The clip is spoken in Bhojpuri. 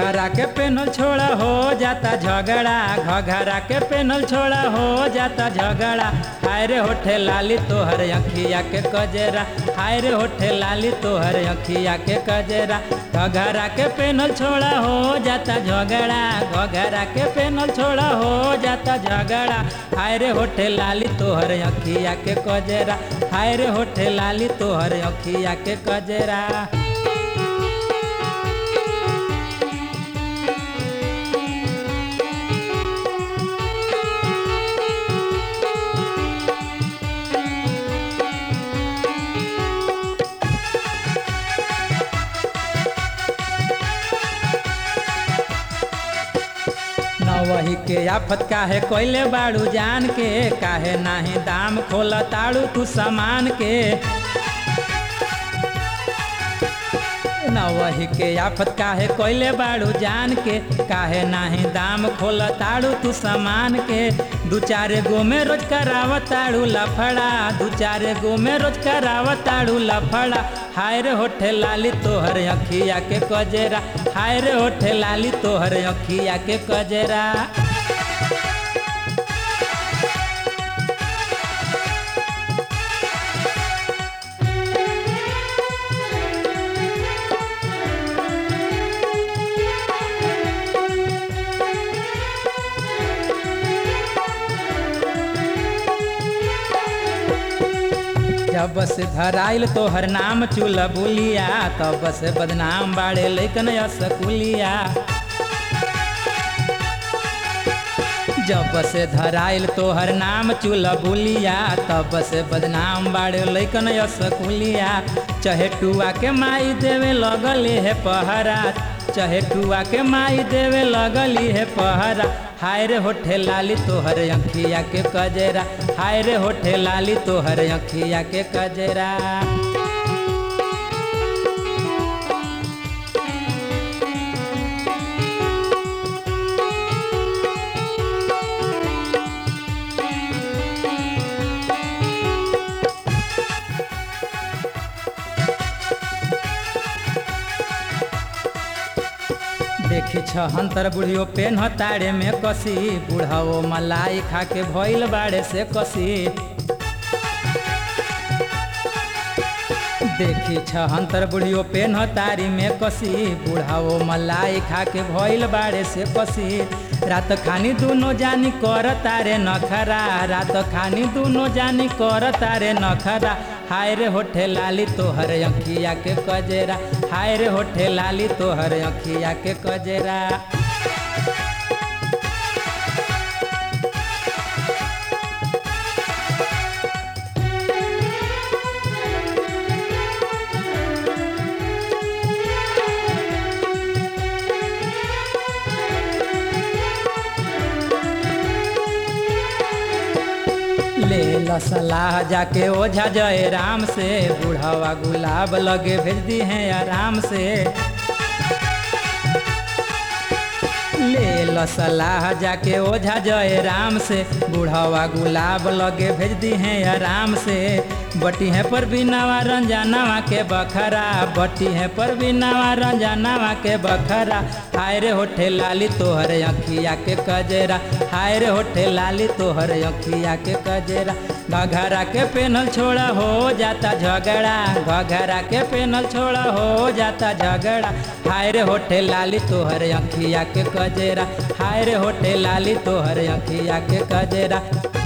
घघरा के पेनल छोड़ा हो जाता झगड़ा, घघरा के पेनल छोड़ा हो जाता झगड़ा। हाय रे होठे लाली तोहर अखिया के कजरा, हाय रे होठे लाली तोहर अखिया के कजरा। घघरा के पेनल छोड़ा हो जाता झगड़ा, घघरा के पेनल छोड़ा हो जाता झगड़ा। हाय रे होठे लाली तोहर अखिया के कजरा, हाय रे होठे लाली तोहर अखिया के कजरा। वही के आफत काहे कोइले बाड़ू जान के, काहे नाही दाम खोला ताड़ू तू सामान के। न वही के आफत काहे कोइले बाड़ू जान के, काहे नाही दाम खोला ताड़ू तू सामान के। दू चार गो में रोज करावताड़ू लफड़ा, दू चार गो में रोज करावताड़ू लफड़ा। हाय रे होठे लाली तोहर अखिया के कजरा, हाय रे होठे लाली तोहर अखिया के कजरा। जब से धराइल तोहर नाम चूल्हा बुलिया, तब से बदनाम बाड़े लेकिन असकुलिया। जब से धराइल तोहर नाम चूल्हा बुलिया, तब से बदनाम बाड़े लेकिन असकुलिया। चहेटुआ के माई देवे लगली है पहरा, चहेटुआ के माई देवे लगली है पहरा। हाय रे होठे लाली तोहर अखिया के कजरा, हाय रे होठे लाली तोहर अखिया के कजरा। देखी छहंतर बुढ़ियो पेन ताड़े में कसी, बुढ़ाओ मलाई खा के भइल बाड़े से कसी। देखी छहंतर बुढ़ियो पेन तारी में कसी, बुढ़ाओ मलाई खा के भइल बाड़े से कसी। रात खानी दोनों जानी कर तारे नखरा, रात खानी दोनों जानी कर तारे नखरा। हाय रे होठे लाली तोहर अखिया के कजरा, हाय रे होठे लाली तोहर अखिया के कजरा। ले लो सलाह जाके ओझा जय राम से, बुढ़ावा गुलाब लगे भेज दी हैं आराम से। ले लो सलाह जाके ओझा जय राम से, बुढ़ावा गुलाब लगे भेज दी हैं आराम से। बटी है पर बिनावा रंजनावा के बखरा, बटी है पर बिनावा रंजनावा के बखरा। हाय रे होठे लाली तोहर अखिया के कजरा, हाय रे होठे लाली तोहर अखिया के कजरा। घघरा के पेनल छोड़ा हो जाता झगड़ा, घघरा के पेनल छोड़ा हो जाता झगड़ा। हाय रे होठे लाली तोहर अखिया के कजरा, हाय रे होठे लाली तोहर अखिया के कजरा।